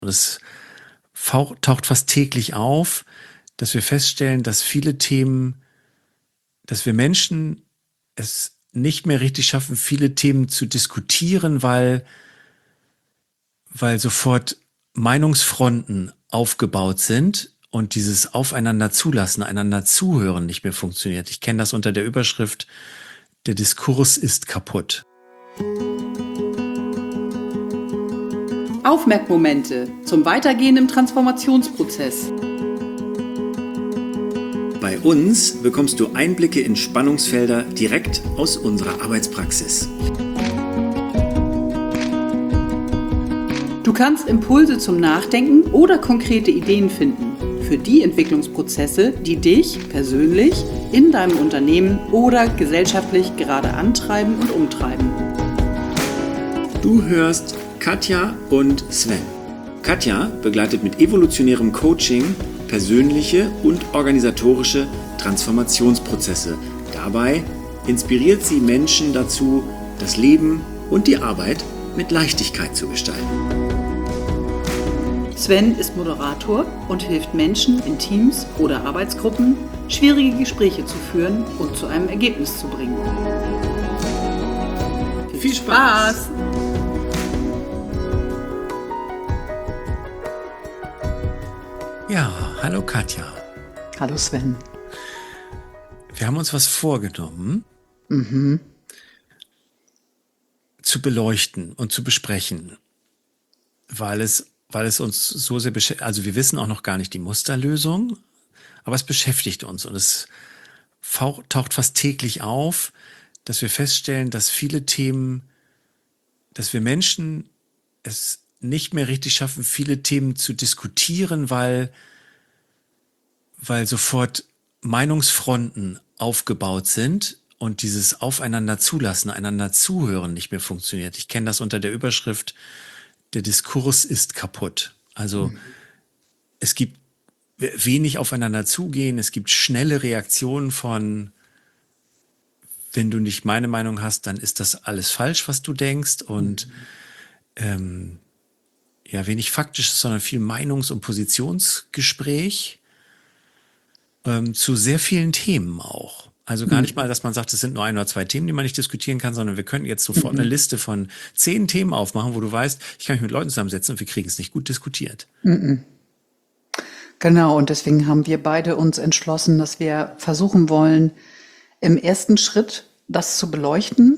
Und es taucht fast täglich auf, dass wir feststellen, dass viele Themen, dass wir Menschen es nicht mehr richtig schaffen, viele Themen zu diskutieren, weil sofort Meinungsfronten aufgebaut sind und dieses Aufeinander zulassen, einander zuhören nicht mehr funktioniert. Ich kenne das unter der Überschrift, der Diskurs ist kaputt. Aufmerkmomente zum Weitergehen im Transformationsprozess. Bei uns bekommst du Einblicke in Spannungsfelder direkt aus unserer Arbeitspraxis. Du kannst Impulse zum Nachdenken oder konkrete Ideen finden für die Entwicklungsprozesse, die dich persönlich in deinem Unternehmen oder gesellschaftlich gerade antreiben und umtreiben. Du hörst Katja und Sven. Katja begleitet mit evolutionärem Coaching persönliche und organisatorische Transformationsprozesse. Dabei inspiriert sie Menschen dazu, das Leben und die Arbeit mit Leichtigkeit zu gestalten. Sven ist Moderator und hilft Menschen in Teams oder Arbeitsgruppen, schwierige Gespräche zu führen und zu einem Ergebnis zu bringen. Viel Spaß! Ja, hallo Katja. Hallo Sven. Wir haben uns was vorgenommen, zu beleuchten und zu besprechen, weil es uns so sehr beschäftigt. Also wir wissen auch noch gar nicht die Musterlösung, aber es beschäftigt uns und es taucht fast täglich auf, dass wir feststellen, dass viele Themen, dass wir Menschen es nicht mehr richtig schaffen, viele Themen zu diskutieren, weil sofort Meinungsfronten aufgebaut sind und dieses Aufeinander zulassen, einander zuhören nicht mehr funktioniert. Ich kenne das unter der Überschrift, der Diskurs ist kaputt. Also es gibt wenig aufeinander zugehen, es gibt schnelle Reaktionen von, wenn du nicht meine Meinung hast, dann ist das alles falsch, was du denkst und wenig Faktisches, sondern viel Meinungs- und Positionsgespräch zu sehr vielen Themen auch. Also gar nicht mal, dass man sagt, es sind nur 1 oder 2 Themen, die man nicht diskutieren kann, sondern wir könnten jetzt sofort eine Liste von 10 Themen aufmachen, wo du weißt, ich kann mich mit Leuten zusammensetzen und wir kriegen es nicht gut diskutiert. Genau, und deswegen haben wir beide uns entschlossen, dass wir versuchen wollen, im ersten Schritt das zu beleuchten.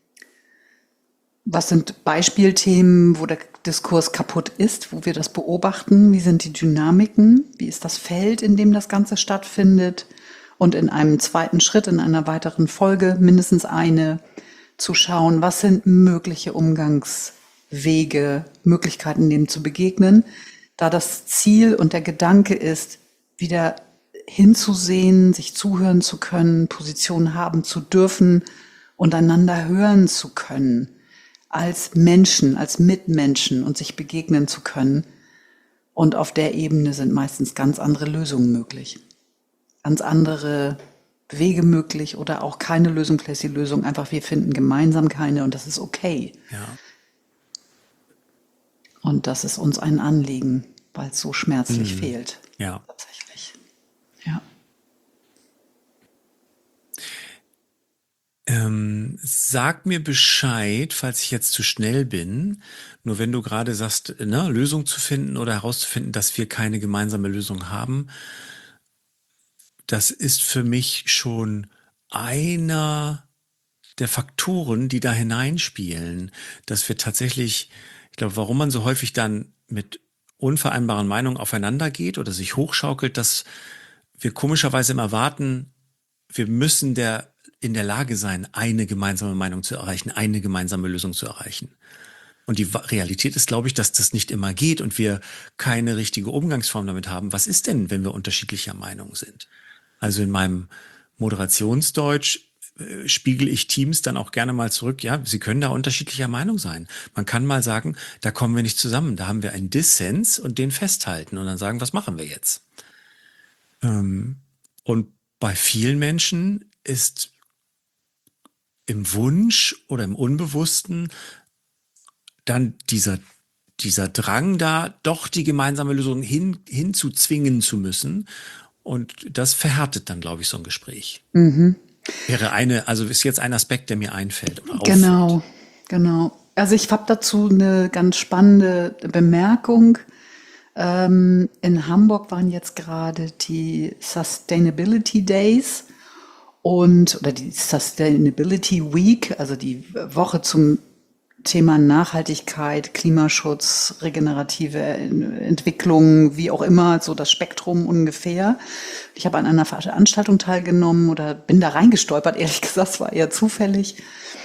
Was sind Beispielthemen, wo der Diskurs kaputt ist, wo wir das beobachten? Wie sind die Dynamiken? Wie ist das Feld, in dem das Ganze stattfindet? Und in einem zweiten Schritt, in einer weiteren Folge, mindestens eine, zu schauen, was sind mögliche Umgangswege, Möglichkeiten, dem zu begegnen, da das Ziel und der Gedanke ist, wieder hinzusehen, sich zuhören zu können, Positionen haben zu dürfen und einander hören zu können, als Menschen, als Mitmenschen und sich begegnen zu können. Und auf der Ebene sind meistens ganz andere Lösungen möglich. Ganz andere Wege möglich oder auch keine Lösung, vielleicht die Lösung einfach, wir finden gemeinsam keine und das ist okay. Ja. Und das ist uns ein Anliegen, weil es so schmerzlich fehlt. Ja. Tatsächlich. Ja. Sag mir Bescheid, falls ich jetzt zu schnell bin. Nur wenn du gerade sagst, Lösung zu finden oder herauszufinden, dass wir keine gemeinsame Lösung haben, das ist für mich schon einer der Faktoren, die da hineinspielen, dass wir tatsächlich, ich glaube, warum man so häufig dann mit unvereinbaren Meinungen aufeinander geht oder sich hochschaukelt, dass wir komischerweise immer warten, wir müssen in der Lage sein, eine gemeinsame Meinung zu erreichen, eine gemeinsame Lösung zu erreichen. Und die Realität ist, glaube ich, dass das nicht immer geht und wir keine richtige Umgangsform damit haben. Was ist denn, wenn wir unterschiedlicher Meinung sind? Also in meinem Moderationsdeutsch spiegel ich Teams dann auch gerne mal zurück. Ja, sie können da unterschiedlicher Meinung sein. Man kann mal sagen, da kommen wir nicht zusammen. Da haben wir einen Dissens und den festhalten und dann sagen, was machen wir jetzt? Und bei vielen Menschen ist im Wunsch oder im Unbewussten dann dieser dieser Drang da, doch die gemeinsame Lösung hinzuzwingen zu müssen. Und das verhärtet dann, glaube ich, so ein Gespräch. Also ist jetzt ein Aspekt, der mir einfällt oder auffällt. Genau, genau. Also ich habe dazu eine ganz spannende Bemerkung. In Hamburg waren jetzt gerade die Sustainability Days oder die Sustainability Week, also die Woche zum Thema Nachhaltigkeit, Klimaschutz, regenerative Entwicklung, wie auch immer, so das Spektrum ungefähr. Ich habe an einer Veranstaltung teilgenommen oder bin da reingestolpert, ehrlich gesagt, es war eher zufällig,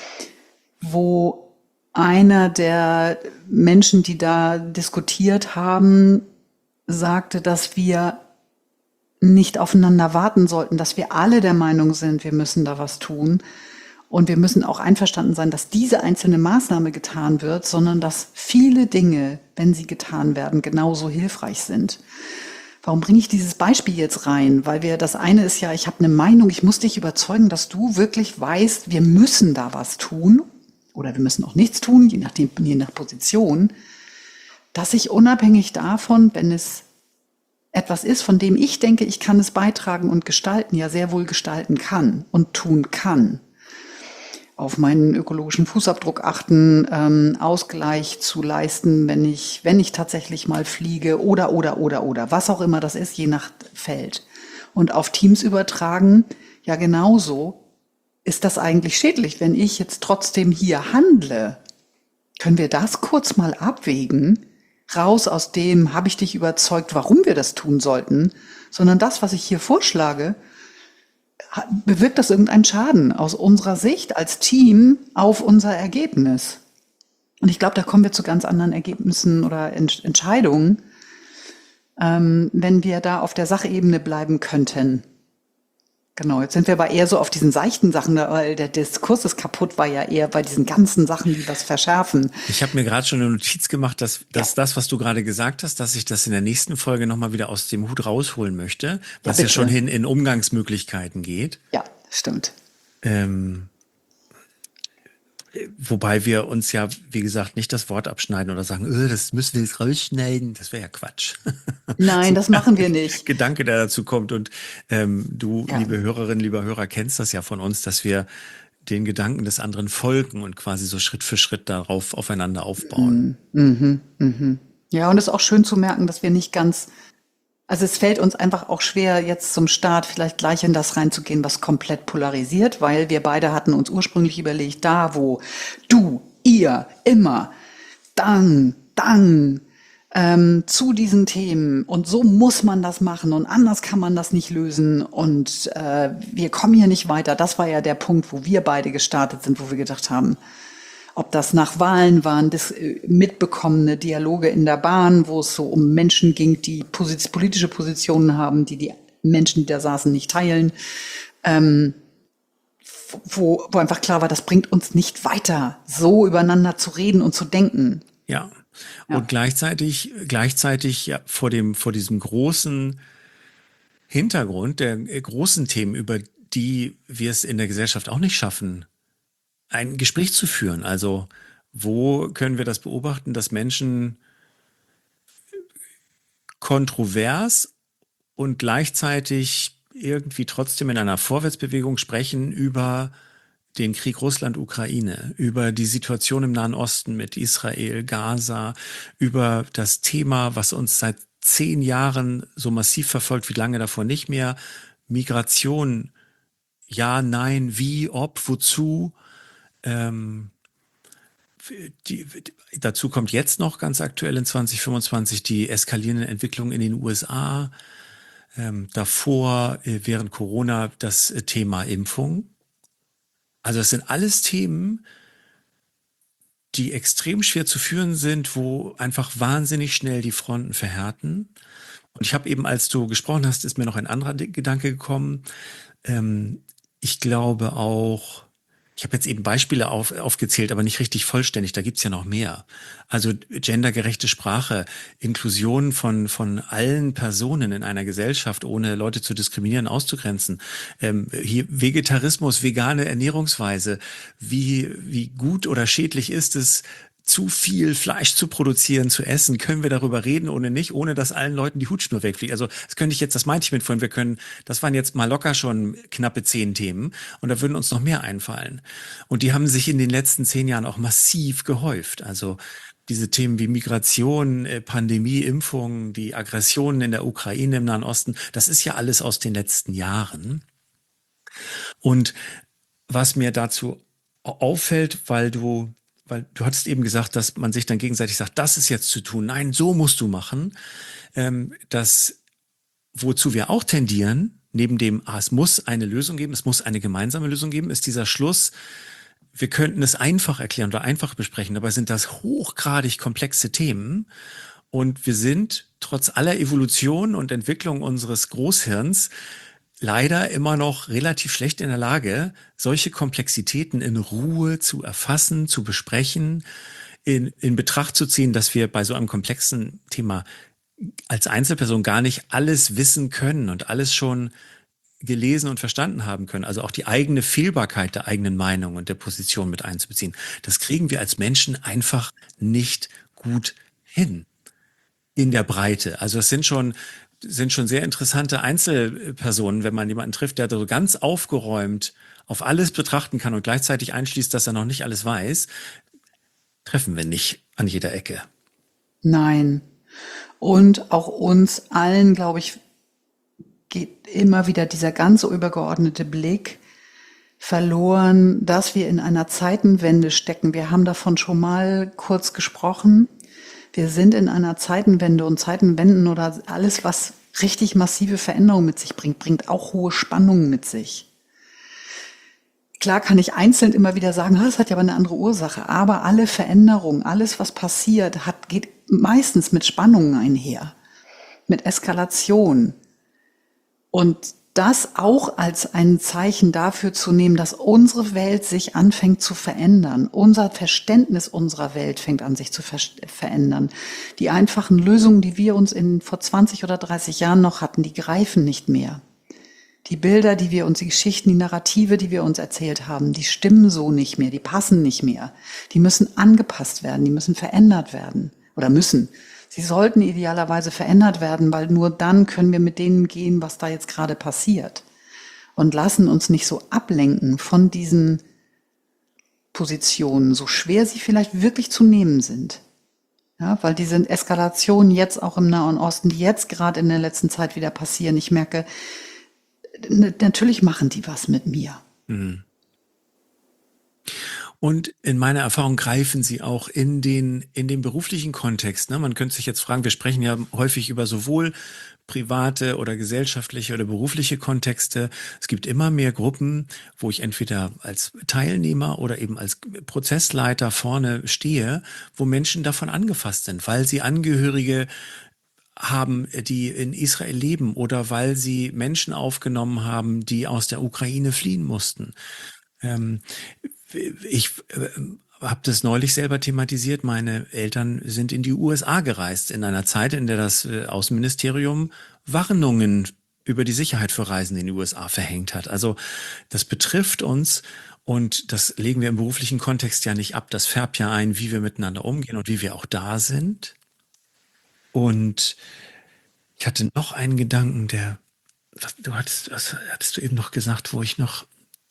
wo einer der Menschen, die da diskutiert haben, sagte, dass wir nicht aufeinander warten sollten, dass wir alle der Meinung sind, wir müssen da was tun. Und wir müssen auch einverstanden sein, dass diese einzelne Maßnahme getan wird, sondern dass viele Dinge, wenn sie getan werden, genauso hilfreich sind. Warum bringe ich dieses Beispiel jetzt rein? Weil das eine ist ja, ich habe eine Meinung, ich muss dich überzeugen, dass du wirklich weißt, wir müssen da was tun oder wir müssen auch nichts tun, je nach Position, dass ich unabhängig davon, wenn es etwas ist, von dem ich denke, ich kann es beitragen und gestalten, ja sehr wohl gestalten kann und tun kann. Auf meinen ökologischen Fußabdruck achten, Ausgleich zu leisten, wenn ich tatsächlich mal fliege oder, was auch immer das ist, je nach Feld. Und auf Teams übertragen, ja genauso, ist das eigentlich schädlich, wenn ich jetzt trotzdem hier handle? Können wir das kurz mal abwägen? Raus aus dem, habe ich dich überzeugt, warum wir das tun sollten, sondern das, was ich hier vorschlage, bewirkt das irgendeinen Schaden aus unserer Sicht als Team auf unser Ergebnis? Und ich glaube, da kommen wir zu ganz anderen Ergebnissen oder Entscheidungen, wenn wir da auf der Sachebene bleiben könnten. Genau, jetzt sind wir aber eher so auf diesen seichten Sachen, weil der Diskurs ist kaputt, war ja eher bei diesen ganzen Sachen, die was verschärfen. Ich habe mir gerade schon eine Notiz gemacht, dass das, was du gerade gesagt hast, dass ich das in der nächsten Folge nochmal wieder aus dem Hut rausholen möchte, was ja schon hin in Umgangsmöglichkeiten geht. Ja, stimmt. Wobei wir uns ja, wie gesagt, nicht das Wort abschneiden oder sagen, das müssen wir jetzt rausschneiden. Das wäre ja Quatsch. Nein, das machen wir nicht. Gedanke, der dazu kommt. Und du, liebe Hörerinnen, lieber Hörer, kennst das ja von uns, dass wir den Gedanken des anderen folgen und quasi so Schritt für Schritt darauf aufeinander aufbauen. Ja, und es ist auch schön zu merken, dass wir nicht ganz... Also es fällt uns einfach auch schwer, jetzt zum Start vielleicht gleich in das reinzugehen, was komplett polarisiert, weil wir beide hatten uns ursprünglich überlegt, da wo du, ihr, immer, dann, zu diesen Themen und so muss man das machen und anders kann man das nicht lösen und wir kommen hier nicht weiter. Das war ja der Punkt, wo wir beide gestartet sind, wo wir gedacht haben, ob das nach Wahlen waren, das mitbekommene Dialoge in der Bahn, wo es so um Menschen ging, die politische Positionen haben, die Menschen, die da saßen, nicht teilen, wo einfach klar war, das bringt uns nicht weiter, so übereinander zu reden und zu denken. Ja. Und gleichzeitig ja vor diesem großen Hintergrund der großen Themen, über die wir es in der Gesellschaft auch nicht schaffen, ein Gespräch zu führen. Also wo können wir das beobachten, dass Menschen kontrovers und gleichzeitig irgendwie trotzdem in einer Vorwärtsbewegung sprechen über den Krieg Russland-Ukraine, über die Situation im Nahen Osten mit Israel, Gaza, über das Thema, was uns seit 10 Jahren so massiv verfolgt, wie lange davor nicht mehr, Migration, ja, nein, wie, ob, wozu. Dazu kommt jetzt noch ganz aktuell in 2025 die eskalierenden Entwicklungen in den USA. Davor, während Corona, das Thema Impfung. Also es sind alles Themen, die extrem schwer zu führen sind, wo einfach wahnsinnig schnell die Fronten verhärten. Und ich habe eben, als du gesprochen hast, ist mir noch ein anderer Gedanke gekommen. Ich glaube auch, ich habe jetzt eben Beispiele aufgezählt, aber nicht richtig vollständig. Da gibt's ja noch mehr. Also gendergerechte Sprache, Inklusion von allen Personen in einer Gesellschaft, ohne Leute zu diskriminieren, auszugrenzen. Hier Vegetarismus, vegane Ernährungsweise. Wie gut oder schädlich ist es, zu viel Fleisch zu produzieren, zu essen, können wir darüber reden ohne dass allen Leuten die Hutschnur wegfliegt. Also das meinte ich mit vorhin, das waren jetzt mal locker schon knappe 10 Themen und da würden uns noch mehr einfallen. Und die haben sich in den letzten 10 Jahren auch massiv gehäuft. Also diese Themen wie Migration, Pandemie, Impfung, die Aggressionen in der Ukraine, im Nahen Osten, das ist ja alles aus den letzten Jahren. Und was mir dazu auffällt, weil du hattest eben gesagt, dass man sich dann gegenseitig sagt, das ist jetzt zu tun, nein, so musst du machen. Wozu wir auch tendieren, neben dem, es muss eine Lösung geben, es muss eine gemeinsame Lösung geben, ist dieser Schluss, wir könnten es einfach erklären oder einfach besprechen, dabei sind das hochgradig komplexe Themen und wir sind trotz aller Evolution und Entwicklung unseres Großhirns leider immer noch relativ schlecht in der Lage, solche Komplexitäten in Ruhe zu erfassen, zu besprechen, in Betracht zu ziehen, dass wir bei so einem komplexen Thema als Einzelperson gar nicht alles wissen können und alles schon gelesen und verstanden haben können. Also auch die eigene Fehlbarkeit der eigenen Meinung und der Position mit einzubeziehen. Das kriegen wir als Menschen einfach nicht gut hin in der Breite. Also es sind schon sehr interessante Einzelpersonen, wenn man jemanden trifft, der so ganz aufgeräumt auf alles betrachten kann und gleichzeitig einschließt, dass er noch nicht alles weiß, treffen wir nicht an jeder Ecke. Nein. Und auch uns allen, glaube ich, geht immer wieder dieser ganze übergeordnete Blick verloren, dass wir in einer Zeitenwende stecken. Wir haben davon schon mal kurz gesprochen. Wir sind in einer Zeitenwende und Zeitenwenden oder alles, was richtig massive Veränderungen mit sich bringt, bringt auch hohe Spannungen mit sich. Klar kann ich einzeln immer wieder sagen, das hat ja aber eine andere Ursache, aber alle Veränderungen, alles, was passiert, geht meistens mit Spannungen einher, mit Eskalation. Und das auch als ein Zeichen dafür zu nehmen, dass unsere Welt sich anfängt zu verändern. Unser Verständnis unserer Welt fängt an, sich zu verändern. Die einfachen Lösungen, die wir uns vor 20 oder 30 Jahren noch hatten, die greifen nicht mehr. Die Bilder, die Geschichten, die Narrative, die wir uns erzählt haben, die stimmen so nicht mehr, die passen nicht mehr. Die müssen angepasst werden, die müssen verändert werden oder müssen. Sie sollten idealerweise verändert werden, weil nur dann können wir mit denen gehen, was da jetzt gerade passiert. Und lassen uns nicht so ablenken von diesen Positionen, so schwer sie vielleicht wirklich zu nehmen sind. Ja, weil diese Eskalationen jetzt auch im Nahen Osten, die jetzt gerade in der letzten Zeit wieder passieren, ich merke, natürlich machen die was mit mir. Mhm. Und in meiner Erfahrung greifen sie auch in den beruflichen Kontext. Ne? Man könnte sich jetzt fragen, wir sprechen ja häufig über sowohl private oder gesellschaftliche oder berufliche Kontexte. Es gibt immer mehr Gruppen, wo ich entweder als Teilnehmer oder eben als Prozessleiter vorne stehe, wo Menschen davon angefasst sind, weil sie Angehörige haben, die in Israel leben oder weil sie Menschen aufgenommen haben, die aus der Ukraine fliehen mussten. Ich habe das neulich selber thematisiert. Meine Eltern sind in die USA gereist, in einer Zeit, in der das Außenministerium Warnungen über die Sicherheit für Reisende in die USA verhängt hat. Also das betrifft uns und das legen wir im beruflichen Kontext ja nicht ab. Das färbt ja ein, wie wir miteinander umgehen und wie wir auch da sind. Und ich hatte noch einen Gedanken, was hattest du eben noch gesagt, wo ich noch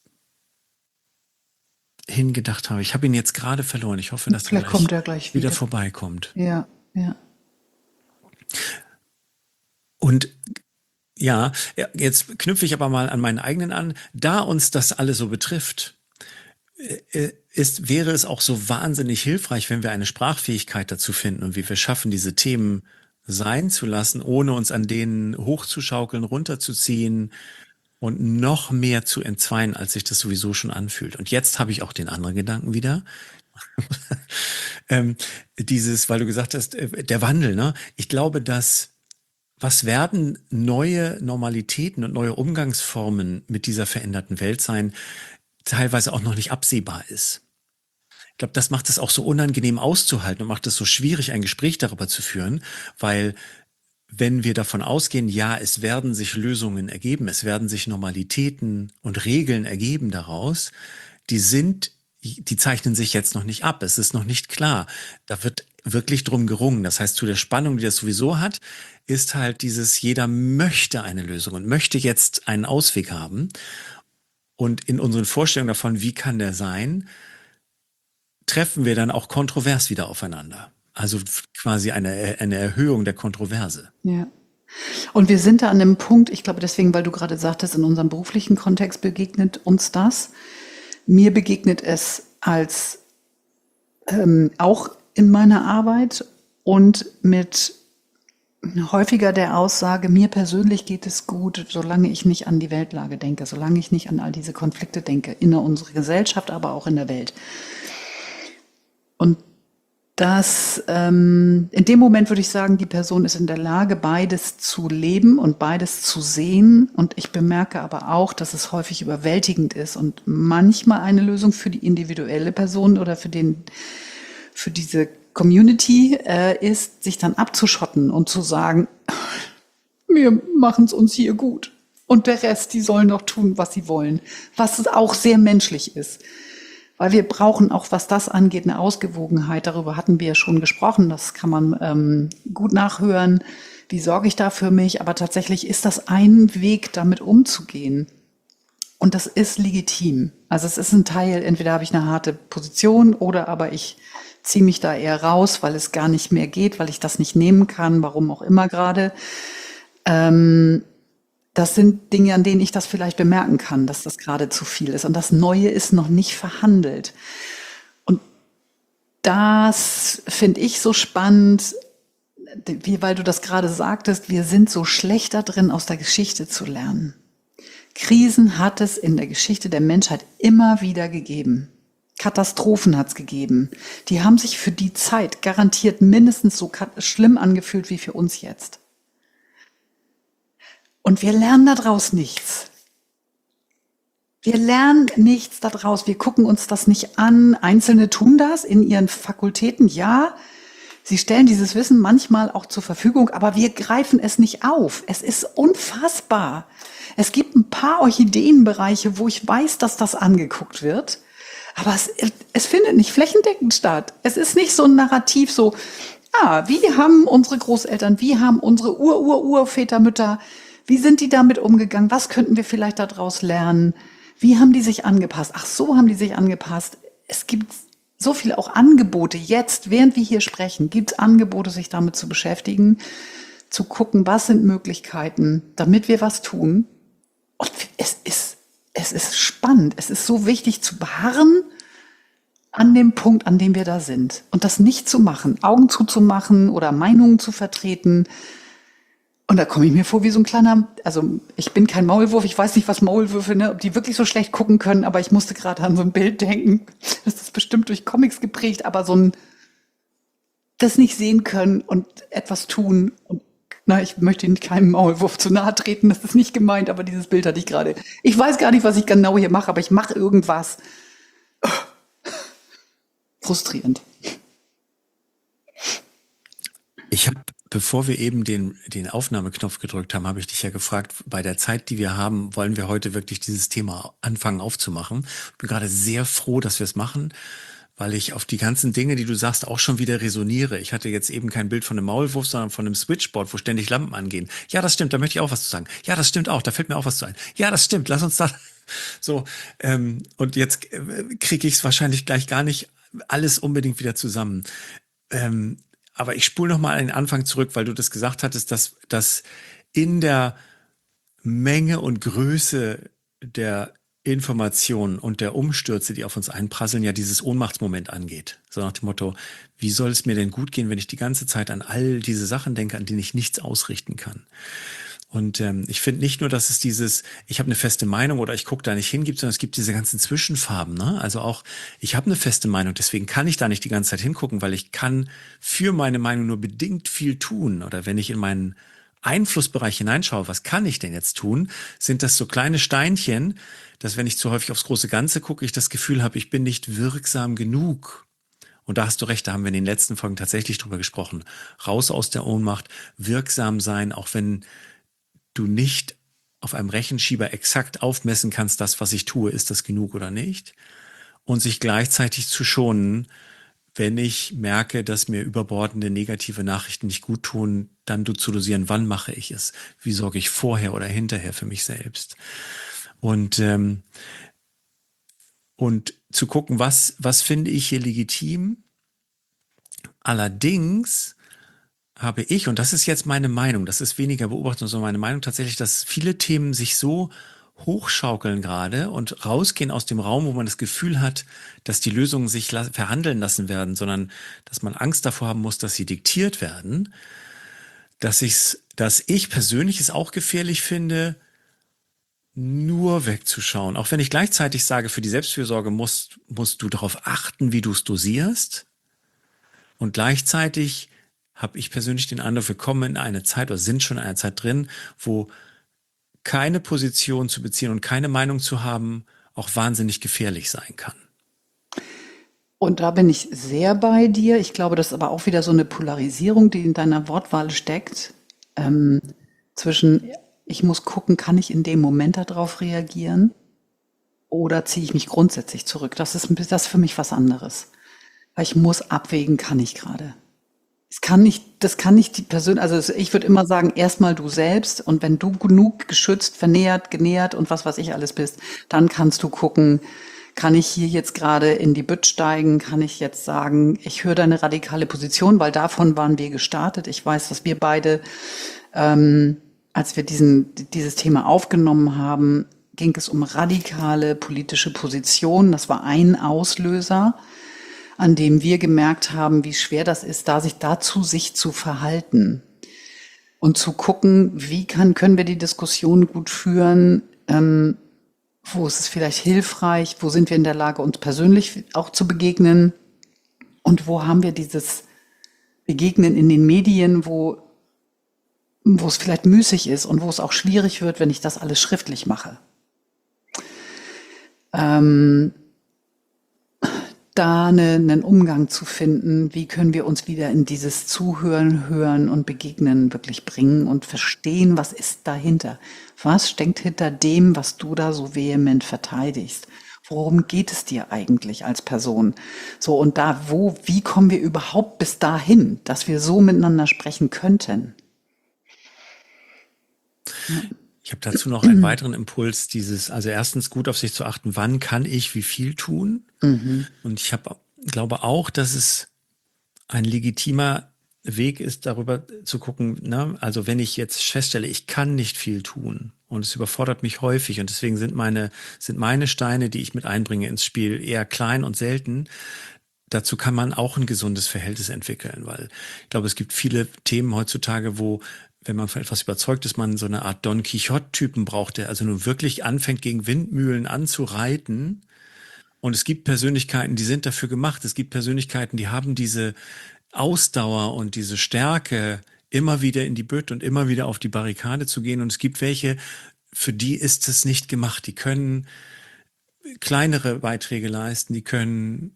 hingedacht habe. Ich habe ihn jetzt gerade verloren. Ich hoffe, dass Vielleicht kommt er gleich wieder vorbeikommt. Ja. Und ja, jetzt knüpfe ich aber mal an meinen eigenen an. Da uns das alles so betrifft, wäre es auch so wahnsinnig hilfreich, wenn wir eine Sprachfähigkeit dazu finden und wie wir schaffen, diese Themen sein zu lassen, ohne uns an denen hochzuschaukeln, runterzuziehen und noch mehr zu entzweien, als sich das sowieso schon anfühlt. Und jetzt habe ich auch den anderen Gedanken wieder. Weil du gesagt hast, der Wandel, ne? Ich glaube, was werden neue Normalitäten und neue Umgangsformen mit dieser veränderten Welt sein, teilweise auch noch nicht absehbar ist. Ich glaube, das macht es auch so unangenehm auszuhalten und macht es so schwierig, ein Gespräch darüber zu führen, weil wenn wir davon ausgehen, ja, es werden sich Lösungen ergeben, es werden sich Normalitäten und Regeln ergeben daraus, die sind die zeichnen sich jetzt noch nicht ab. Es ist noch nicht klar. Da wird wirklich drum gerungen. Das heißt, zu der Spannung, die das sowieso hat, ist halt dieses, jeder möchte eine Lösung und möchte jetzt einen Ausweg haben. Und in unseren Vorstellungen davon, wie kann der sein, treffen wir dann auch kontrovers wieder aufeinander. Also quasi eine Erhöhung der Kontroverse. Ja. Und wir sind da an dem Punkt, ich glaube deswegen, weil du gerade sagtest, in unserem beruflichen Kontext begegnet uns das. Mir begegnet es als auch in meiner Arbeit und mit häufiger der Aussage, mir persönlich geht es gut, solange ich nicht an die Weltlage denke, solange ich nicht an all diese Konflikte denke, in unserer Gesellschaft, aber auch in der Welt. Und das, in dem Moment würde ich sagen, die Person ist in der Lage, beides zu leben und beides zu sehen. Und ich bemerke aber auch, dass es häufig überwältigend ist und manchmal eine Lösung für die individuelle Person oder für diese Community ist, sich dann abzuschotten und zu sagen, wir machen es uns hier gut. Und der Rest, die sollen doch tun, was sie wollen. Was auch sehr menschlich ist. Weil wir brauchen auch, was das angeht, eine Ausgewogenheit. Darüber hatten wir ja schon gesprochen. Das kann man gut nachhören. Wie sorge ich da für mich? Aber tatsächlich ist das ein Weg, damit umzugehen. Und das ist legitim. Also es ist ein Teil, entweder habe ich eine harte Position oder aber ich ziehe mich da eher raus, weil es gar nicht mehr geht, weil ich das nicht nehmen kann, warum auch immer gerade. Das sind Dinge, an denen ich das vielleicht bemerken kann, dass das gerade zu viel ist. Und das Neue ist noch nicht verhandelt. Und das finde ich so spannend, weil du das gerade sagtest, wir sind so schlecht da drin, aus der Geschichte zu lernen. Krisen hat es in der Geschichte der Menschheit immer wieder gegeben. Katastrophen hat es gegeben. Die haben sich für die Zeit garantiert mindestens so schlimm angefühlt wie für uns jetzt. Und wir lernen daraus nichts. Wir lernen nichts daraus. Wir gucken uns das nicht an. Einzelne tun das in ihren Fakultäten. Ja, sie stellen dieses Wissen manchmal auch zur Verfügung, aber wir greifen es nicht auf. Es ist unfassbar. Es gibt ein paar Orchideenbereiche, wo ich weiß, dass das angeguckt wird. Aber es findet nicht flächendeckend statt. Es ist nicht so ein Narrativ so, wie haben unsere Großeltern, wie haben unsere Urväter, wie sind die damit umgegangen? Was könnten wir vielleicht daraus lernen? Wie haben die sich angepasst? Ach, so haben die sich angepasst. Es gibt so viele auch Angebote. Jetzt, während wir hier sprechen, gibt es Angebote, sich damit zu beschäftigen, zu gucken, was sind Möglichkeiten, damit wir was tun. Und es ist spannend. Es ist so wichtig zu beharren an dem Punkt, an dem wir da sind. Und das nicht zu machen, Augen zuzumachen oder Meinungen zu vertreten. Und da komme ich mir vor wie so ein kleiner, also ich bin kein Maulwurf, ich weiß nicht, was Maulwürfe, ob die wirklich so schlecht gucken können, aber ich musste gerade an so ein Bild denken. Das ist bestimmt durch Comics geprägt, aber so ein, das nicht sehen können und etwas tun. Und ich möchte keinem Maulwurf zu nahe treten, das ist nicht gemeint, aber dieses Bild hatte ich gerade. Ich weiß gar nicht, was ich genau hier mache, aber ich mache irgendwas. Frustrierend. Ich habe, bevor wir eben den Aufnahmeknopf gedrückt haben, habe ich dich ja gefragt, bei der Zeit, die wir haben, wollen wir heute wirklich dieses Thema anfangen aufzumachen. Ich bin gerade sehr froh, dass wir es machen, weil ich auf die ganzen Dinge, die du sagst, auch schon wieder resoniere. Ich hatte jetzt eben kein Bild von einem Maulwurf, sondern von einem Switchboard, wo ständig Lampen angehen. Ja, das stimmt, da möchte ich auch was zu sagen. Ja, das stimmt auch, da fällt mir auch was zu ein. Ja, das stimmt, lass uns da so. Und jetzt kriege ich es wahrscheinlich gleich gar nicht alles unbedingt wieder zusammen. Aber ich spule noch mal an den Anfang zurück, weil du das gesagt hattest, dass in der Menge und Größe der Informationen und der Umstürze, die auf uns einprasseln, ja dieses Ohnmachtsmoment angeht. So nach dem Motto, wie soll es mir denn gut gehen, wenn ich die ganze Zeit an all diese Sachen denke, an denen ich nichts ausrichten kann? Und ich finde nicht nur, dass es dieses, ich habe eine feste Meinung oder ich gucke da nicht hin gibt, sondern es gibt diese ganzen Zwischenfarben. Ne? Also auch, ich habe eine feste Meinung, deswegen kann ich da nicht die ganze Zeit hingucken, weil ich kann für meine Meinung nur bedingt viel tun. Oder wenn ich in meinen Einflussbereich hineinschaue, was kann ich denn jetzt tun, sind das so kleine Steinchen, dass wenn ich zu häufig aufs große Ganze gucke, ich das Gefühl habe, ich bin nicht wirksam genug. Und da hast du recht, da haben wir in den letzten Folgen tatsächlich drüber gesprochen. Raus aus der Ohnmacht, wirksam sein, auch wenn du nicht auf einem Rechenschieber exakt aufmessen kannst, das, was ich tue, ist das genug oder nicht? und sich gleichzeitig zu schonen, wenn ich merke, dass mir überbordende negative Nachrichten nicht gut tun, dann zu dosieren, wann mache ich es? Wie sorge ich vorher oder hinterher für mich selbst? Und zu gucken, was finde ich hier legitim? Allerdings habe ich, und das ist jetzt meine Meinung, das ist weniger Beobachtung, sondern meine Meinung tatsächlich, dass viele Themen sich so hochschaukeln gerade und rausgehen aus dem Raum, wo man das Gefühl hat, dass die Lösungen sich verhandeln lassen werden, sondern dass man Angst davor haben muss, dass sie diktiert werden, dass ich persönlich es auch gefährlich finde, nur wegzuschauen. Auch wenn ich gleichzeitig sage, für die Selbstfürsorge musst du darauf achten, wie du es dosierst. Und gleichzeitig habe ich persönlich den Eindruck, wir kommen in eine Zeit oder sind schon in einer Zeit drin, wo keine Position zu beziehen und keine Meinung zu haben auch wahnsinnig gefährlich sein kann. Und da bin ich sehr bei dir. Ich glaube, das ist aber auch wieder so eine Polarisierung, die in deiner Wortwahl steckt, zwischen ich muss gucken, kann ich in dem Moment darauf reagieren oder ziehe ich mich grundsätzlich zurück? Das ist für mich was anderes. Weil ich muss abwägen, kann ich gerade. Das kann nicht die Person, also ich würde immer sagen, erstmal du selbst und wenn du genug geschützt, vernähert, genährt und was weiß ich alles bist, dann kannst du gucken, kann ich hier jetzt gerade in die Bütt steigen, kann ich jetzt sagen, ich höre deine radikale Position, weil davon waren wir gestartet. Ich weiß, dass wir beide, als wir dieses Thema aufgenommen haben, ging es um radikale politische Positionen. Das war ein Auslöser, an dem wir gemerkt haben, wie schwer das ist, sich zu verhalten und zu gucken, wie können wir die Diskussion gut führen, wo ist es vielleicht hilfreich, wo sind wir in der Lage, uns persönlich auch zu begegnen und wo haben wir dieses Begegnen in den Medien, wo es vielleicht müßig ist und wo es auch schwierig wird, wenn ich das alles schriftlich mache. Da einen Umgang zu finden, wie können wir uns wieder in dieses Zuhören, Hören und Begegnen wirklich bringen und verstehen, was ist dahinter? Was steckt hinter dem, was du da so vehement verteidigst? Worum geht es dir eigentlich als Person? So, und wie kommen wir überhaupt bis dahin, dass wir so miteinander sprechen könnten? Ich habe dazu noch einen weiteren Impuls, also erstens gut auf sich zu achten, wann kann ich wie viel tun? Und ich glaube auch, dass es ein legitimer Weg ist, darüber zu gucken, ne? Also wenn ich jetzt feststelle, ich kann nicht viel tun und es überfordert mich häufig und deswegen sind meine Steine, die ich mit einbringe ins Spiel, eher klein und selten. Dazu kann man auch ein gesundes Verhältnis entwickeln, weil ich glaube, es gibt viele Themen heutzutage, wo, wenn man von etwas überzeugt ist, man so eine Art Don Quixote-Typen braucht, der also nun wirklich anfängt, gegen Windmühlen anzureiten. Und es gibt Persönlichkeiten, die sind dafür gemacht. Es gibt Persönlichkeiten, die haben diese Ausdauer und diese Stärke, immer wieder in die Bütt und immer wieder auf die Barrikade zu gehen. Und es gibt welche, für die ist es nicht gemacht. Die können kleinere Beiträge leisten, die können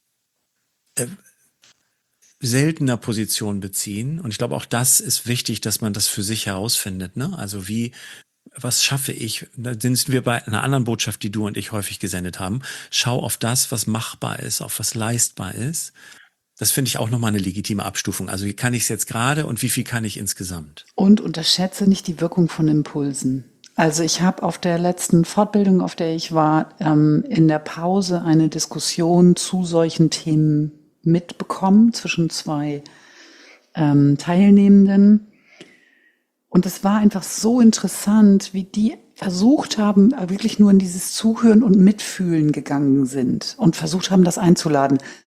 seltener Position beziehen. Und ich glaube, auch das ist wichtig, dass man das für sich herausfindet, ne? Also was schaffe ich? Da sind wir bei einer anderen Botschaft, die du und ich häufig gesendet haben. Schau auf das, was machbar ist, auf was leistbar ist. Das finde ich auch nochmal eine legitime Abstufung. Also wie kann ich es jetzt gerade und wie viel kann ich insgesamt? Und unterschätze nicht die Wirkung von Impulsen. Also ich habe auf der letzten Fortbildung, auf der ich war, in der Pause eine Diskussion zu solchen Themen mitbekommen zwischen zwei Teilnehmenden. Und es war einfach so interessant, wie die versucht haben, wirklich nur in dieses Zuhören und Mitfühlen gegangen sind und versucht haben, das einzuladen.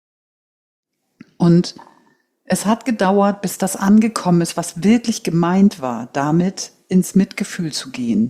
Und es hat gedauert, bis das angekommen ist, was wirklich gemeint war, damit ins Mitgefühl zu gehen,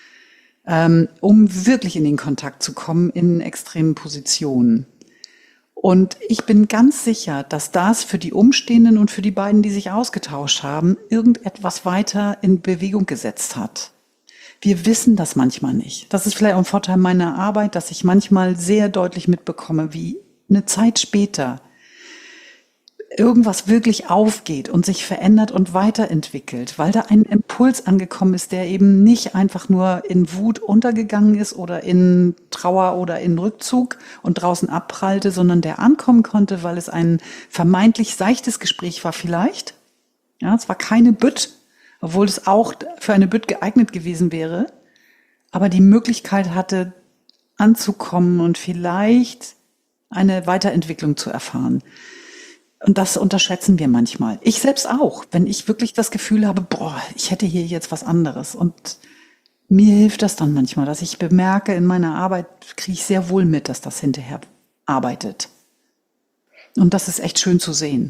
um wirklich in den Kontakt zu kommen in extremen Positionen. Und ich bin ganz sicher, dass das für die Umstehenden und für die beiden, die sich ausgetauscht haben, irgendetwas weiter in Bewegung gesetzt hat. Wir wissen das manchmal nicht. Das ist vielleicht auch ein Vorteil meiner Arbeit, dass ich manchmal sehr deutlich mitbekomme, wie eine Zeit später irgendwas wirklich aufgeht und sich verändert und weiterentwickelt, weil da ein Impuls angekommen ist, der eben nicht einfach nur in Wut untergegangen ist oder in Trauer oder in Rückzug und draußen abprallte, sondern der ankommen konnte, weil es ein vermeintlich seichtes Gespräch war vielleicht. Ja, es war keine Bütt, obwohl es auch für eine Bütt geeignet gewesen wäre, aber die Möglichkeit hatte, anzukommen und vielleicht eine Weiterentwicklung zu erfahren. Und das unterschätzen wir manchmal. Ich selbst auch, wenn ich wirklich das Gefühl habe, boah, ich hätte hier jetzt was anderes. Und mir hilft das dann manchmal, dass ich bemerke, in meiner Arbeit kriege ich sehr wohl mit, dass das hinterher arbeitet. Und das ist echt schön zu sehen.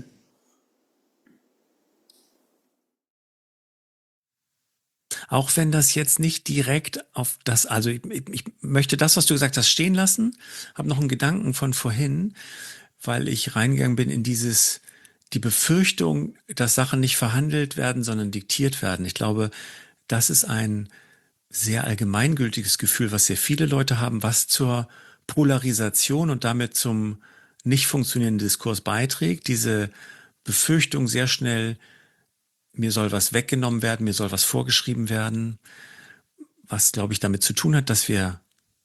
Auch wenn das jetzt nicht direkt auf das, also ich möchte das, was du gesagt hast, stehen lassen, habe noch einen Gedanken von vorhin, weil ich reingegangen bin in die Befürchtung, dass Sachen nicht verhandelt werden, sondern diktiert werden. Ich glaube, das ist ein sehr allgemeingültiges Gefühl, was sehr viele Leute haben, was zur Polarisation und damit zum nicht funktionierenden Diskurs beiträgt. Diese Befürchtung sehr schnell, mir soll was weggenommen werden, mir soll was vorgeschrieben werden, was, glaube ich, damit zu tun hat, dass wir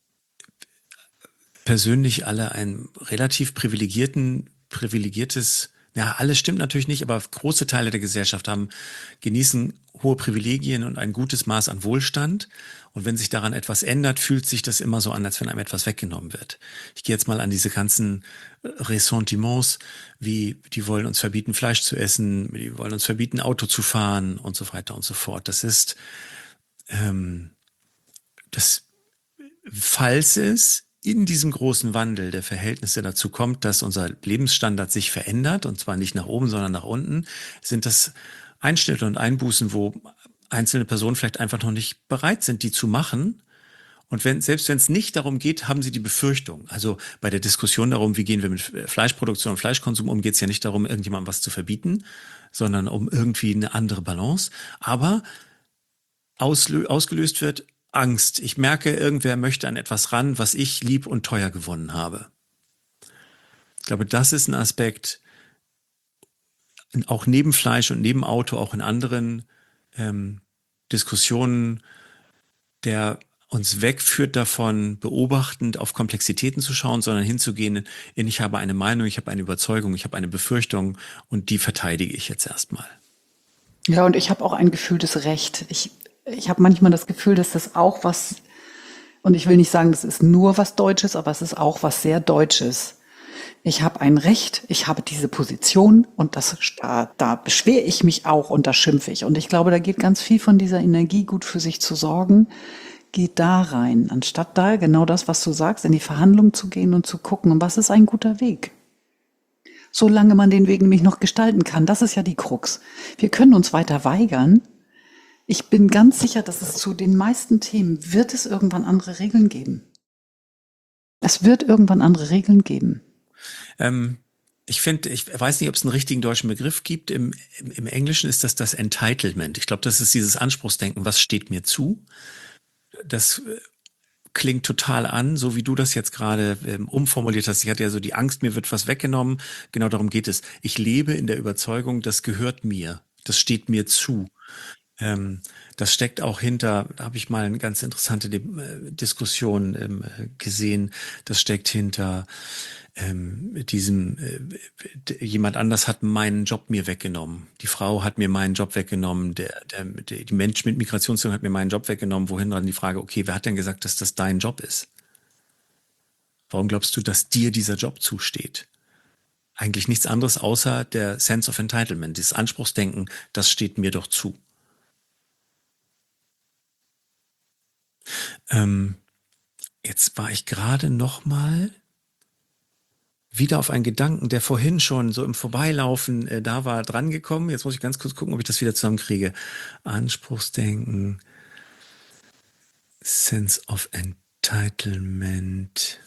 persönlich alle ein relativ privilegiertes, ja, alles stimmt natürlich nicht, aber große Teile der Gesellschaft genießen hohe Privilegien und ein gutes Maß an Wohlstand. Und wenn sich daran etwas ändert, fühlt sich das immer so an, als wenn einem etwas weggenommen wird. Ich gehe jetzt mal an diese ganzen Ressentiments, wie die wollen uns verbieten, Fleisch zu essen, die wollen uns verbieten, Auto zu fahren und so weiter und so fort. Das ist, das, falls es in diesem großen Wandel der Verhältnisse dazu kommt, dass unser Lebensstandard sich verändert, und zwar nicht nach oben, sondern nach unten, sind das Einschnitte und Einbußen, wo einzelne Personen vielleicht einfach noch nicht bereit sind, die zu machen. Und selbst wenn es nicht darum geht, haben sie die Befürchtung. Also bei der Diskussion darum, wie gehen wir mit Fleischproduktion und Fleischkonsum um, geht es ja nicht darum, irgendjemandem was zu verbieten, sondern um irgendwie eine andere Balance. Aber ausgelöst wird Angst. Ich merke, irgendwer möchte an etwas ran, was ich lieb und teuer gewonnen habe. Ich glaube, das ist ein Aspekt, auch neben Fleisch und neben Auto, auch in anderen Diskussionen, der uns wegführt davon, beobachtend auf Komplexitäten zu schauen, sondern hinzugehen in, ich habe eine Meinung, ich habe eine Überzeugung, ich habe eine Befürchtung und die verteidige ich jetzt erstmal. Ja, und ich habe auch ein gefühltes Recht. Ich habe manchmal das Gefühl, dass das auch was, und ich will nicht sagen, das ist nur was Deutsches, aber es ist auch was sehr Deutsches. Ich habe ein Recht, ich habe diese Position und da beschwere ich mich auch und da schimpfe ich. Und ich glaube, da geht ganz viel von dieser Energie, gut für sich zu sorgen, geht da rein, anstatt da genau das, was du sagst, in die Verhandlung zu gehen und zu gucken, was ist ein guter Weg. Solange man den Weg nämlich noch gestalten kann, das ist ja die Krux. Wir können uns weiter weigern. Ich bin ganz sicher, dass es zu den meisten Themen wird es irgendwann andere Regeln geben. Es wird irgendwann andere Regeln geben. Ich weiß nicht, ob es einen richtigen deutschen Begriff gibt. Im Englischen ist das Entitlement. Ich glaube, das ist dieses Anspruchsdenken, was steht mir zu? Das klingt total an, so wie du das jetzt gerade umformuliert hast. Ich hatte ja so die Angst, mir wird was weggenommen. Genau darum geht es. Ich lebe in der Überzeugung, das gehört mir. Das steht mir zu. Das steckt auch hinter, da habe ich mal eine ganz interessante Diskussion gesehen, das steckt hinter jemand anders hat meinen Job mir weggenommen. Die Frau hat mir meinen Job weggenommen, die Mensch mit Migrationshintergrund hat mir meinen Job weggenommen, wohin dann die Frage, okay, wer hat denn gesagt, dass das dein Job ist? Warum glaubst du, dass dir dieser Job zusteht? Eigentlich nichts anderes außer der Sense of Entitlement, dieses Anspruchsdenken, das steht mir doch zu. Jetzt war ich gerade noch mal wieder auf einen Gedanken, der vorhin schon so im Vorbeilaufen da war, dran gekommen. Jetzt muss ich ganz kurz gucken, ob ich das wieder zusammenkriege. Anspruchsdenken, Sense of Entitlement.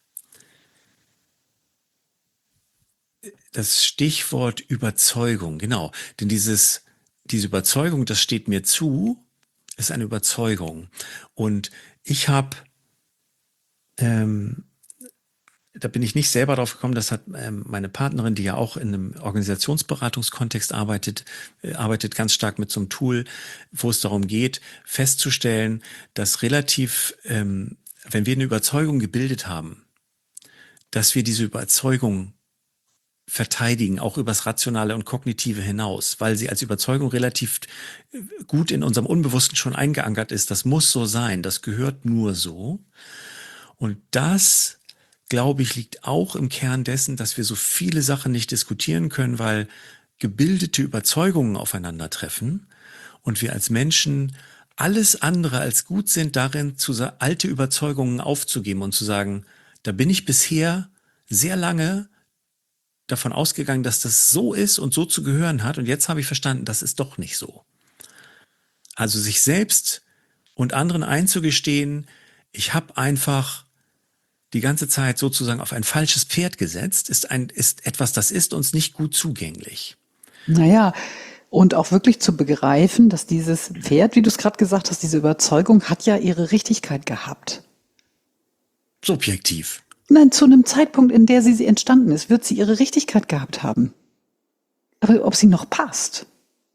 Das Stichwort Überzeugung, genau. Denn diese Überzeugung, das steht mir zu, ist eine Überzeugung. Und ich habe da bin ich nicht selber drauf gekommen, das hat meine Partnerin, die ja auch in einem Organisationsberatungskontext arbeitet ganz stark mit so einem Tool, wo es darum geht, festzustellen, dass wenn wir eine Überzeugung gebildet haben, dass wir diese Überzeugung verteidigen, auch übers Rationale und Kognitive hinaus, weil sie als Überzeugung relativ gut in unserem Unbewussten schon eingeankert ist. Das muss so sein, das gehört nur so. Und das, glaube ich, liegt auch im Kern dessen, dass wir so viele Sachen nicht diskutieren können, weil gebildete Überzeugungen aufeinandertreffen und wir als Menschen alles andere als gut sind darin, alte Überzeugungen aufzugeben und zu sagen, da bin ich bisher sehr lange davon ausgegangen, dass das so ist und so zu gehören hat und jetzt habe ich verstanden, das ist doch nicht so. Also sich selbst und anderen einzugestehen, ich habe einfach die ganze Zeit sozusagen auf ein falsches Pferd gesetzt, ist etwas, das ist uns nicht gut zugänglich. Naja, und auch wirklich zu begreifen, dass dieses Pferd, wie du es gerade gesagt hast, diese Überzeugung hat ja ihre Richtigkeit gehabt. Subjektiv. Nein, zu einem Zeitpunkt, in der sie entstanden ist, wird sie ihre Richtigkeit gehabt haben. Aber ob sie noch passt,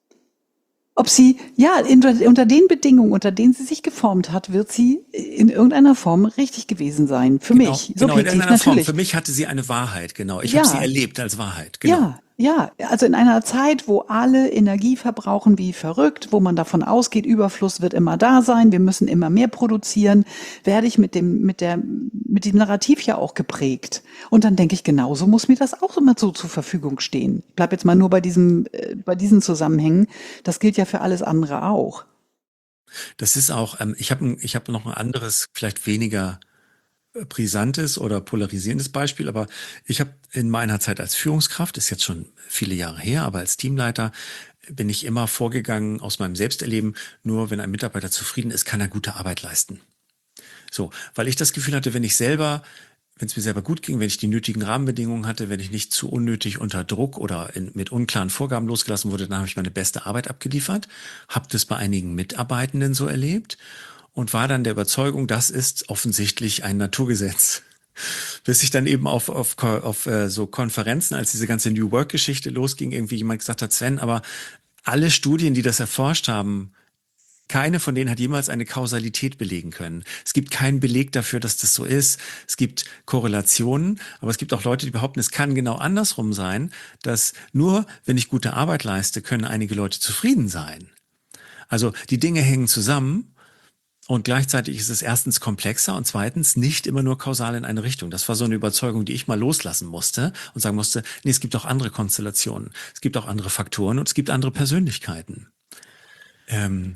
ob sie, ja, unter den Bedingungen, unter denen sie sich geformt hat, wird sie in irgendeiner Form richtig gewesen sein. Für Genau, mich, genau, in subjektiv irgendeiner Form. natürlich. Für mich hatte sie eine Wahrheit, genau. Ich habe sie Ja, erlebt als Wahrheit, genau. ja. Also in einer Zeit, wo alle Energie verbrauchen wie verrückt, wo man davon ausgeht, Überfluss wird immer da sein, wir müssen immer mehr produzieren, werde ich mit dem Narrativ ja auch geprägt. Und dann denke ich, genauso muss mir das auch immer so zur Verfügung stehen. Ich bleib jetzt mal nur bei diesen Zusammenhängen. Das gilt ja für alles andere auch. Das ist auch, ich hab noch ein anderes, vielleicht weniger brisantes oder polarisierendes Beispiel, aber ich habe in meiner Zeit als Führungskraft, ist jetzt schon viele Jahre her, aber als Teamleiter bin ich immer vorgegangen aus meinem Selbsterleben, nur wenn ein Mitarbeiter zufrieden ist, kann er gute Arbeit leisten. So, weil ich das Gefühl hatte, wenn es mir selber gut ging, wenn ich die nötigen Rahmenbedingungen hatte, wenn ich nicht zu unnötig unter Druck oder mit unklaren Vorgaben losgelassen wurde, dann habe ich meine beste Arbeit abgeliefert, habe das bei einigen Mitarbeitenden so erlebt und war dann der Überzeugung, das ist offensichtlich ein Naturgesetz. Bis ich dann eben auf so Konferenzen, als diese ganze New Work-Geschichte losging, irgendwie jemand gesagt hat, Sven, aber alle Studien, die das erforscht haben, keine von denen hat jemals eine Kausalität belegen können. Es gibt keinen Beleg dafür, dass das so ist. Es gibt Korrelationen, aber es gibt auch Leute, die behaupten, es kann genau andersrum sein, dass nur, wenn ich gute Arbeit leiste, können einige Leute zufrieden sein. Also die Dinge hängen zusammen und gleichzeitig ist es erstens komplexer und zweitens nicht immer nur kausal in eine Richtung. Das war so eine Überzeugung, die ich mal loslassen musste und sagen musste, nee, es gibt auch andere Konstellationen, es gibt auch andere Faktoren und es gibt andere Persönlichkeiten. Ähm,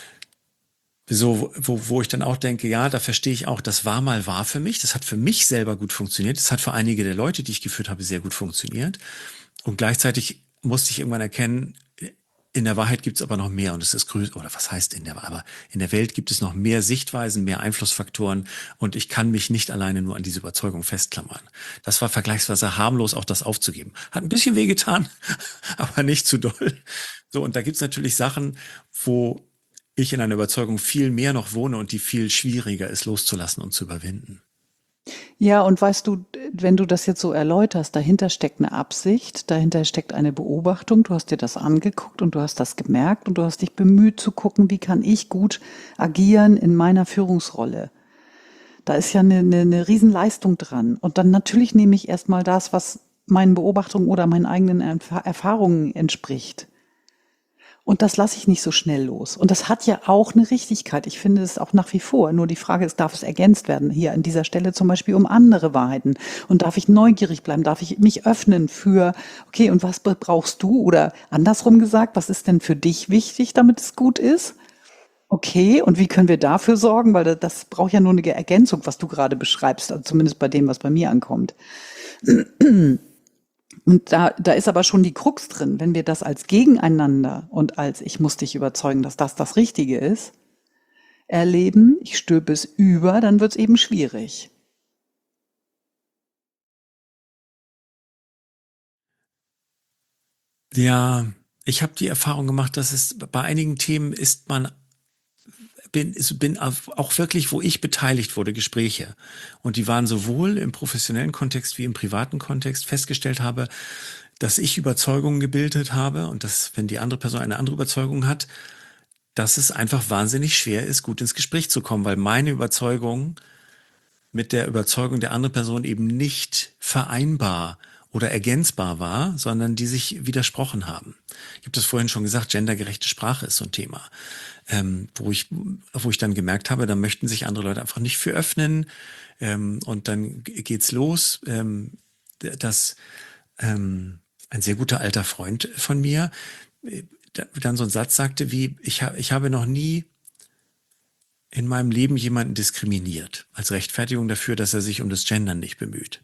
wo ich dann auch denke, ja, da verstehe ich auch, das war mal wahr für mich, das hat für mich selber gut funktioniert, das hat für einige der Leute, die ich geführt habe, sehr gut funktioniert. Und gleichzeitig musste ich irgendwann erkennen, in der Wahrheit gibt es aber noch mehr und es ist größer, oder was heißt aber in der Welt gibt es noch mehr Sichtweisen, mehr Einflussfaktoren und ich kann mich nicht alleine nur an diese Überzeugung festklammern. Das war vergleichsweise harmlos, auch das aufzugeben. Hat ein bisschen wehgetan, aber nicht zu doll. So, und da gibt's natürlich Sachen, wo ich in einer Überzeugung viel mehr noch wohne und die viel schwieriger ist loszulassen und zu überwinden. Ja, und weißt du, wenn du das jetzt so erläuterst, dahinter steckt eine Absicht, dahinter steckt eine Beobachtung, du hast dir das angeguckt und du hast das gemerkt und du hast dich bemüht zu gucken, wie kann ich gut agieren in meiner Führungsrolle. Da ist ja eine Riesenleistung dran. Und dann natürlich nehme ich erstmal das, was meinen Beobachtungen oder meinen eigenen Erfahrungen entspricht. Und das lasse ich nicht so schnell los. Und das hat ja auch eine Richtigkeit. Ich finde es auch nach wie vor. Nur die Frage ist, darf es ergänzt werden? Hier an dieser Stelle zum Beispiel um andere Wahrheiten. Und darf ich neugierig bleiben? Darf ich mich öffnen für, okay, und was brauchst du? Oder andersrum gesagt, was ist denn für dich wichtig, damit es gut ist? Okay, und wie können wir dafür sorgen? Weil das braucht ja nur eine Ergänzung, was du gerade beschreibst, also zumindest bei dem, was bei mir ankommt. Und da ist aber schon die Krux drin, wenn wir das als Gegeneinander und als ich muss dich überzeugen, dass das das Richtige ist, erleben, ich stülpe es über, dann wird es eben schwierig. Ja, ich habe die Erfahrung gemacht, dass es bei einigen Themen bin auch wirklich, wo ich beteiligt wurde, Gespräche. Und die waren sowohl im professionellen Kontext wie im privaten Kontext, festgestellt habe, dass ich Überzeugungen gebildet habe und dass, wenn die andere Person eine andere Überzeugung hat, dass es einfach wahnsinnig schwer ist, gut ins Gespräch zu kommen, weil meine Überzeugung mit der Überzeugung der anderen Person eben nicht vereinbar oder ergänzbar war, sondern die sich widersprochen haben. Ich habe das vorhin schon gesagt, gendergerechte Sprache ist so ein Thema, wo ich dann gemerkt habe, da möchten sich andere Leute einfach nicht für öffnen, und dann geht's los, dass ein sehr guter alter Freund von mir dann so einen Satz sagte wie, ich habe noch nie in meinem Leben jemanden diskriminiert, als Rechtfertigung dafür, dass er sich um das Gendern nicht bemüht.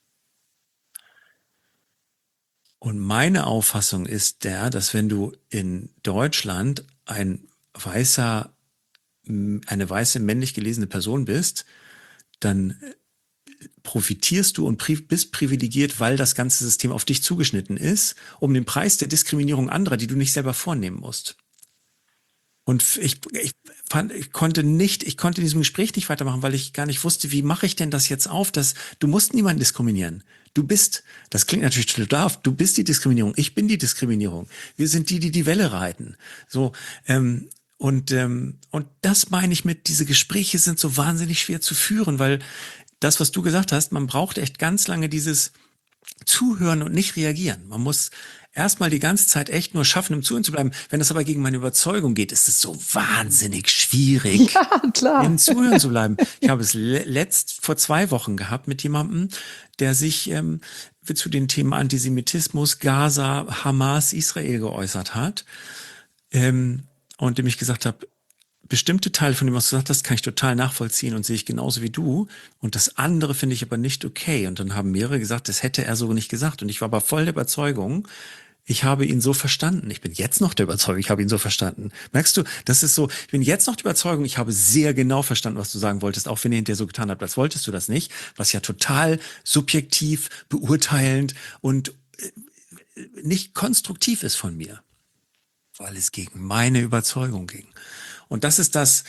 Und meine Auffassung ist dass wenn du in Deutschland eine weiße männlich gelesene Person bist, dann profitierst du und bist privilegiert, weil das ganze System auf dich zugeschnitten ist, um den Preis der Diskriminierung anderer, die du nicht selber vornehmen musst. Und ich konnte in diesem Gespräch nicht weitermachen, weil ich gar nicht wusste, wie mache ich denn das jetzt auf, dass du musst niemanden diskriminieren. Das klingt natürlich total, du bist die Diskriminierung, ich bin die Diskriminierung. Wir sind die Welle reiten. So, und das meine ich diese Gespräche sind so wahnsinnig schwer zu führen, weil das, was du gesagt hast, man braucht echt ganz lange dieses Zuhören und nicht reagieren. Man muss erstmal die ganze Zeit echt nur schaffen, im Zuhören zu bleiben. Wenn das aber gegen meine Überzeugung geht, ist es so wahnsinnig schwierig, Ja, klar. im Zuhören zu bleiben. Ich habe es vor 2 Wochen gehabt mit jemandem, der sich zu den Themen Antisemitismus, Gaza, Hamas, Israel geäußert hat, und dem ich gesagt habe, bestimmte Teile von dem, was du gesagt hast, kann ich total nachvollziehen und sehe ich genauso wie du. Und das andere finde ich aber nicht okay. Und dann haben mehrere gesagt, das hätte er so nicht gesagt. Und ich war aber voll der Überzeugung, ich habe ihn so verstanden. Ich bin jetzt noch der Überzeugung, ich habe ihn so verstanden. Merkst du, das ist so, ich bin jetzt noch der Überzeugung, ich habe sehr genau verstanden, was du sagen wolltest, auch wenn ihr hinterher so getan habt, als wolltest du das nicht. Was ja total subjektiv, beurteilend und nicht konstruktiv ist von mir. Weil es gegen meine Überzeugung ging. Und das ist das,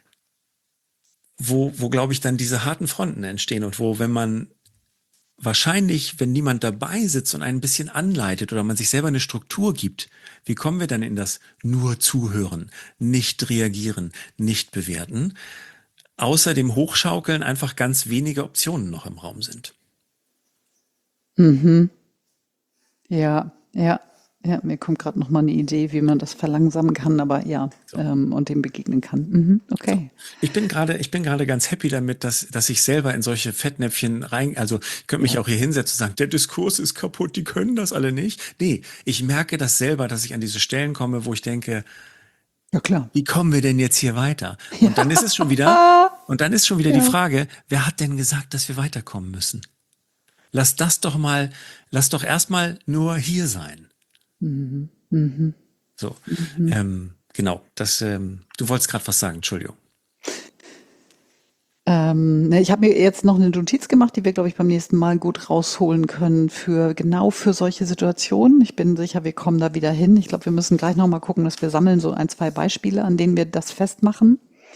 wo glaube ich, dann diese harten Fronten entstehen und wo, wenn man wahrscheinlich, wenn niemand dabei sitzt und einen ein bisschen anleitet oder man sich selber eine Struktur gibt, wie kommen wir dann in das nur zuhören, nicht reagieren, nicht bewerten, außer dem Hochschaukeln einfach ganz wenige Optionen noch im Raum sind. Ja, mir kommt gerade noch mal eine Idee, wie man das verlangsamen kann, aber ja, und dem begegnen kann. Okay. So. Ich bin gerade ganz happy damit, dass ich selber in solche Fettnäpfchen also ich könnte mich auch hier hinsetzen und sagen, der Diskurs ist kaputt, die können das alle nicht. Nee, ich merke das selber, dass ich an diese Stellen komme, wo ich denke, ja klar. Wie kommen wir denn jetzt hier weiter? Und dann ist es schon wieder, die Frage, wer hat denn gesagt, dass wir weiterkommen müssen? Lass doch erstmal nur hier sein. So, genau, du wolltest gerade was sagen, Entschuldigung. Ich habe mir jetzt noch eine Notiz gemacht, die wir, glaube ich, beim nächsten Mal gut rausholen können genau für solche Situationen. Ich bin sicher, wir kommen da wieder hin. Ich glaube, wir müssen gleich noch mal gucken, dass wir sammeln so 1, 2 Beispiele, an denen wir das festmachen.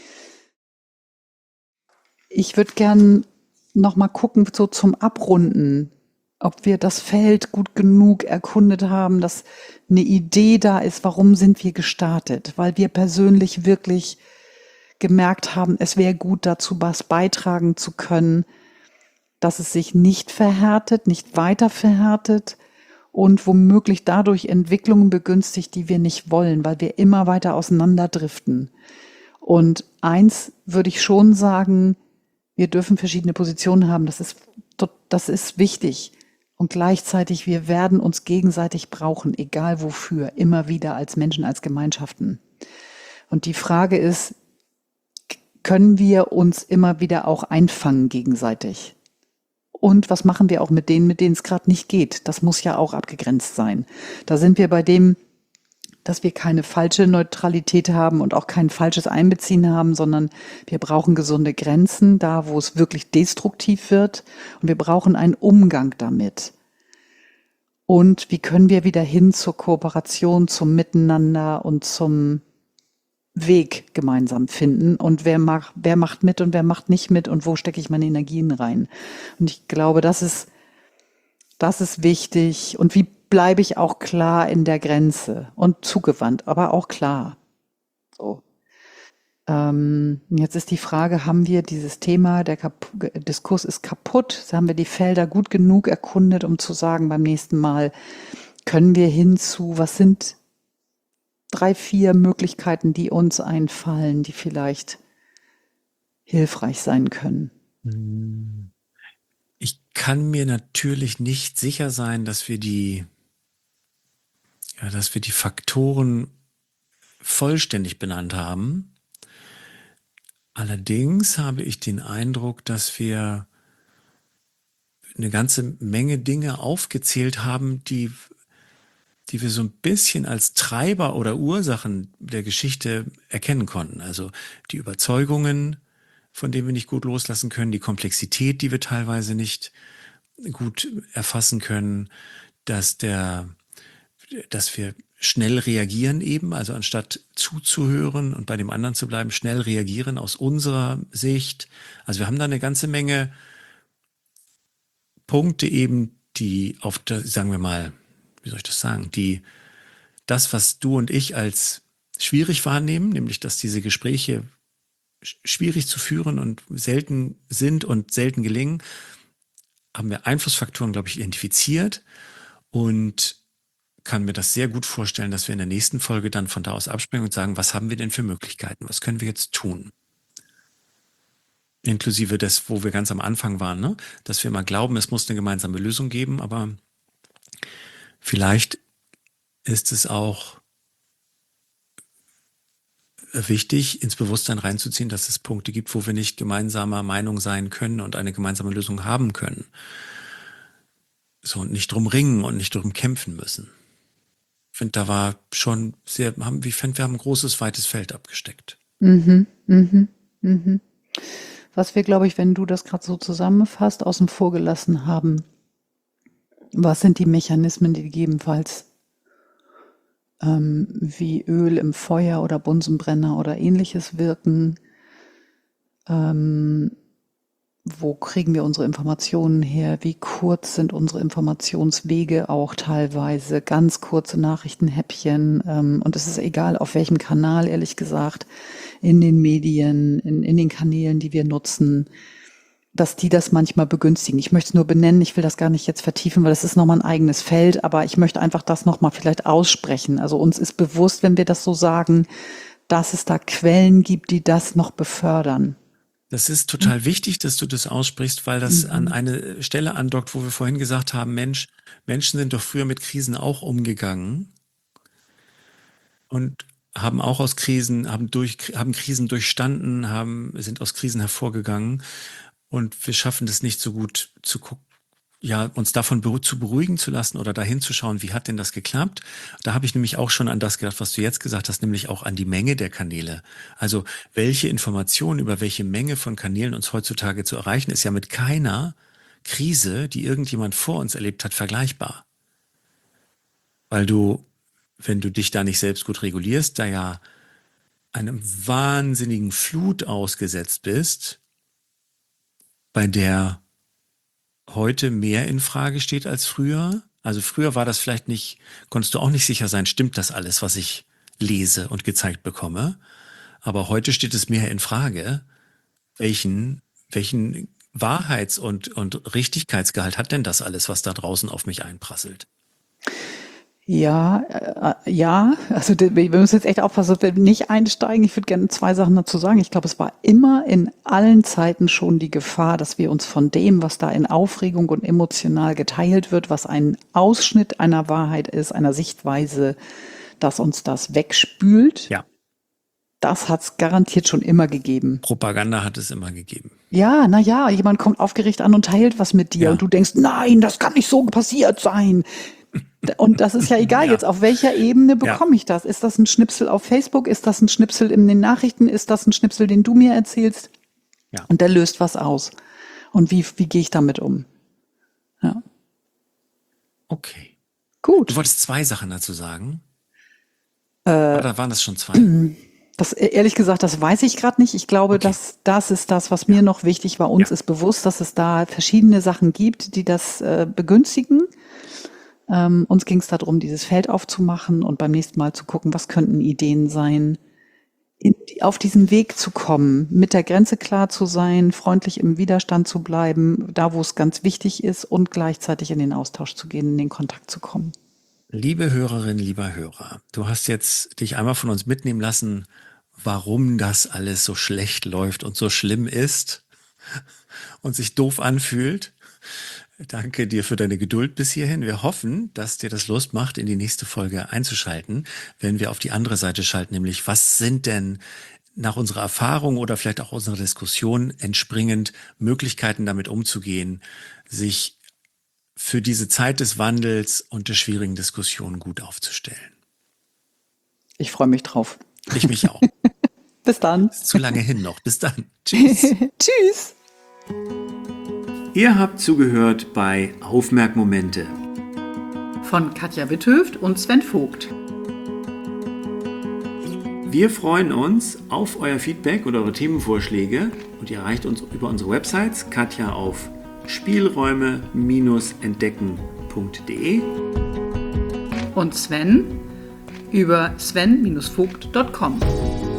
Ich würde gern noch mal gucken, so zum Abrunden, ob wir das Feld gut genug erkundet haben, dass eine Idee da ist, warum sind wir gestartet? Weil wir persönlich wirklich gemerkt haben, es wäre gut, dazu was beitragen zu können, dass es sich nicht verhärtet, nicht weiter verhärtet und womöglich dadurch Entwicklungen begünstigt, die wir nicht wollen, weil wir immer weiter auseinanderdriften. Und eins würde ich schon sagen, wir dürfen verschiedene Positionen haben, das ist wichtig. Und gleichzeitig, wir werden uns gegenseitig brauchen, egal wofür, immer wieder als Menschen, als Gemeinschaften. Und die Frage ist, können wir uns immer wieder auch einfangen gegenseitig? Und was machen wir auch mit denen es gerade nicht geht? Das muss ja auch abgegrenzt sein. Da sind wir bei dem, dass wir keine falsche Neutralität haben und auch kein falsches Einbeziehen haben, sondern wir brauchen gesunde Grenzen, da wo es wirklich destruktiv wird. Und wir brauchen einen Umgang damit. Und wie können wir wieder hin zur Kooperation, zum Miteinander und zum Weg gemeinsam finden und wer macht mit und wer macht nicht mit und wo stecke ich meine Energien rein. Und ich glaube, das ist wichtig. Und wie bleibe ich auch klar in der Grenze und zugewandt, aber auch klar. So. Jetzt ist die Frage, haben wir dieses Thema, Diskurs ist kaputt, haben wir die Felder gut genug erkundet, um zu sagen, beim nächsten Mal können wir hinzu, was sind 3, 4 Möglichkeiten, die uns einfallen, die vielleicht hilfreich sein können. Ich kann mir natürlich nicht sicher sein, dass wir die Faktoren vollständig benannt haben. Allerdings habe ich den Eindruck, dass wir eine ganze Menge Dinge aufgezählt haben, die wir so ein bisschen als Treiber oder Ursachen der Geschichte erkennen konnten. Also die Überzeugungen, von denen wir nicht gut loslassen können, die Komplexität, die wir teilweise nicht gut erfassen können, dass wir schnell reagieren eben, also anstatt zuzuhören und bei dem anderen zu bleiben, schnell reagieren aus unserer Sicht. Also wir haben da eine ganze Menge Punkte eben, die auf der, sagen wir mal, wie soll ich das sagen, das, was du und ich als schwierig wahrnehmen, nämlich, dass diese Gespräche schwierig zu führen und selten sind und selten gelingen, haben wir Einflussfaktoren, glaube ich, identifiziert und kann mir das sehr gut vorstellen, dass wir in der nächsten Folge dann von da aus abspringen und sagen, was haben wir denn für Möglichkeiten? Was können wir jetzt tun? Inklusive des, wo wir ganz am Anfang waren, ne? Dass wir mal glauben, es muss eine gemeinsame Lösung geben, aber vielleicht ist es auch wichtig, ins Bewusstsein reinzuziehen, dass es Punkte gibt, wo wir nicht gemeinsamer Meinung sein können und eine gemeinsame Lösung haben können. So, und nicht drum ringen und nicht drum kämpfen müssen. Ich finde, da war schon wir haben ein großes, weites Feld abgesteckt. Was wir, glaube ich, wenn du das gerade so zusammenfasst, außen vor gelassen haben, was sind die Mechanismen, die gegebenenfalls wie Öl im Feuer oder Bunsenbrenner oder ähnliches wirken? Wo kriegen wir unsere Informationen her? Wie kurz sind unsere Informationswege auch teilweise? Ganz kurze Nachrichtenhäppchen. Und es ist egal, auf welchem Kanal, ehrlich gesagt, in den Medien, in den Kanälen, die wir nutzen, dass die das manchmal begünstigen. Ich möchte es nur benennen, ich will das gar nicht jetzt vertiefen, weil das ist nochmal ein eigenes Feld, aber ich möchte einfach das nochmal vielleicht aussprechen. Also uns ist bewusst, wenn wir das so sagen, dass es da Quellen gibt, die das noch befördern. Das ist total wichtig, dass du das aussprichst, weil das an eine Stelle andockt, wo wir vorhin gesagt haben, Menschen sind doch früher mit Krisen auch umgegangen und haben auch aus Krisen, haben Krisen durchstanden, sind aus Krisen hervorgegangen und wir schaffen das nicht so gut zu gucken, ja, uns davon zu beruhigen zu lassen oder dahin zu schauen, wie hat denn das geklappt? Da habe ich nämlich auch schon an das gedacht, was du jetzt gesagt hast, nämlich auch an die Menge der Kanäle. Also welche Informationen über welche Menge von Kanälen uns heutzutage zu erreichen, ist ja mit keiner Krise, die irgendjemand vor uns erlebt hat, vergleichbar. Weil wenn du dich da nicht selbst gut regulierst, da ja einem wahnsinnigen Flut ausgesetzt bist, bei der heute mehr in Frage steht als früher. Also früher war das vielleicht nicht, konntest du auch nicht sicher sein, stimmt das alles, was ich lese und gezeigt bekomme. Aber heute steht es mehr in Frage, welchen Wahrheits- und Richtigkeitsgehalt hat denn das alles, was da draußen auf mich einprasselt? Ja, also wir müssen jetzt echt aufpassen, dass wir nicht einsteigen. Ich würde gerne 2 Sachen dazu sagen. Ich glaube, es war immer in allen Zeiten schon die Gefahr, dass wir uns von dem, was da in Aufregung und emotional geteilt wird, was ein Ausschnitt einer Wahrheit ist, einer Sichtweise, dass uns das wegspült. Ja. Das hat es garantiert schon immer gegeben. Propaganda hat es immer gegeben. Ja, jemand kommt aufgeregt an und teilt was mit dir Ja. und du denkst, nein, das kann nicht so passiert sein. Und das ist ja egal, Ja. jetzt auf welcher Ebene bekomme ich das? Ist das ein Schnipsel auf Facebook? Ist das ein Schnipsel in den Nachrichten? Ist das ein Schnipsel, den du mir erzählst? Ja. Und der löst was aus. Und wie gehe ich damit um? Ja. Okay. Gut. Du wolltest 2 Sachen dazu sagen? Oder waren das schon 2? Das, ehrlich gesagt, das weiß ich gerade nicht. Ich glaube, Okay. das ist das, was mir noch wichtig war. Uns Ja. ist bewusst, dass es da verschiedene Sachen gibt, die das begünstigen. Uns ging es darum, dieses Feld aufzumachen und beim nächsten Mal zu gucken, was könnten Ideen sein, auf diesen Weg zu kommen, mit der Grenze klar zu sein, freundlich im Widerstand zu bleiben, da wo es ganz wichtig ist und gleichzeitig in den Austausch zu gehen, in den Kontakt zu kommen. Liebe Hörerin, lieber Hörer, du hast jetzt dich einmal von uns mitnehmen lassen, warum das alles so schlecht läuft und so schlimm ist und sich doof anfühlt. Danke dir für deine Geduld bis hierhin. Wir hoffen, dass dir das Lust macht, in die nächste Folge einzuschalten, wenn wir auf die andere Seite schalten, nämlich was sind denn nach unserer Erfahrung oder vielleicht auch unserer Diskussion entspringend Möglichkeiten, damit umzugehen, sich für diese Zeit des Wandels und der schwierigen Diskussionen gut aufzustellen. Ich freue mich drauf. Ich mich auch. Bis dann. Ist zu lange hin noch. Bis dann. Tschüss. Tschüss. Ihr habt zugehört bei Aufmerkmomente. Von Katja Witthöft und Sven Vogt. Wir freuen uns auf euer Feedback und eure Themenvorschläge und ihr erreicht uns über unsere Websites, Katja auf spielräume-entdecken.de Und Sven über sven-vogt.com.